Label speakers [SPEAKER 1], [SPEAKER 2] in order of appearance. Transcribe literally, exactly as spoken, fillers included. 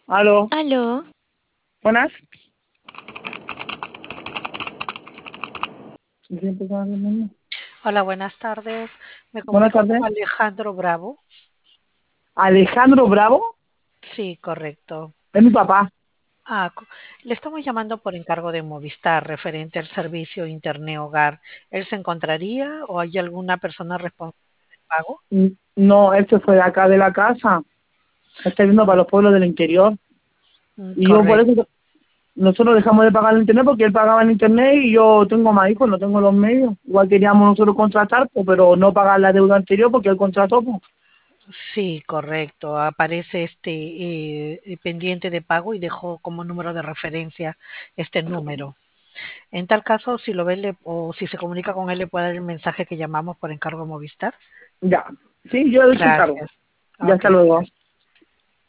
[SPEAKER 1] Aló,
[SPEAKER 2] Aló,
[SPEAKER 1] buenas. ¿Siempre estaba llamando?
[SPEAKER 3] Hola, buenas tardes. Me
[SPEAKER 1] Buenas
[SPEAKER 3] comunico con
[SPEAKER 1] tardes.
[SPEAKER 3] Alejandro Bravo.
[SPEAKER 1] Alejandro Bravo
[SPEAKER 3] Sí, correcto.
[SPEAKER 1] es mi papá.
[SPEAKER 3] Ah, co- le estamos llamando por encargo de Movistar referente al servicio Internet Hogar. ¿Él se encontraría o hay alguna persona responsable del pago?
[SPEAKER 1] N- No, él se fue de acá de la casa. Está yendo para
[SPEAKER 3] Mm,
[SPEAKER 1] los pueblos del interior.
[SPEAKER 3] mm,
[SPEAKER 1] Y yo por
[SPEAKER 3] correcto.
[SPEAKER 1] eso, nosotros dejamos de pagar el internet porque él pagaba el internet y yo tengo más hijos, no tengo los medios. Igual queríamos nosotros contratar, pues, pero no pagar la deuda anterior porque él contrató. Pues.
[SPEAKER 3] Sí, correcto. Aparece este eh, eh, pendiente de pago y dejó como número de referencia este número. En tal caso, si lo ve le- o si se comunica con él, le puede dar el mensaje que llamamos por encargo de Movistar.
[SPEAKER 1] Ya. Sí, yo le he hecho cargo.
[SPEAKER 3] Gracias.
[SPEAKER 1] Ya
[SPEAKER 3] Ok,
[SPEAKER 1] hasta luego.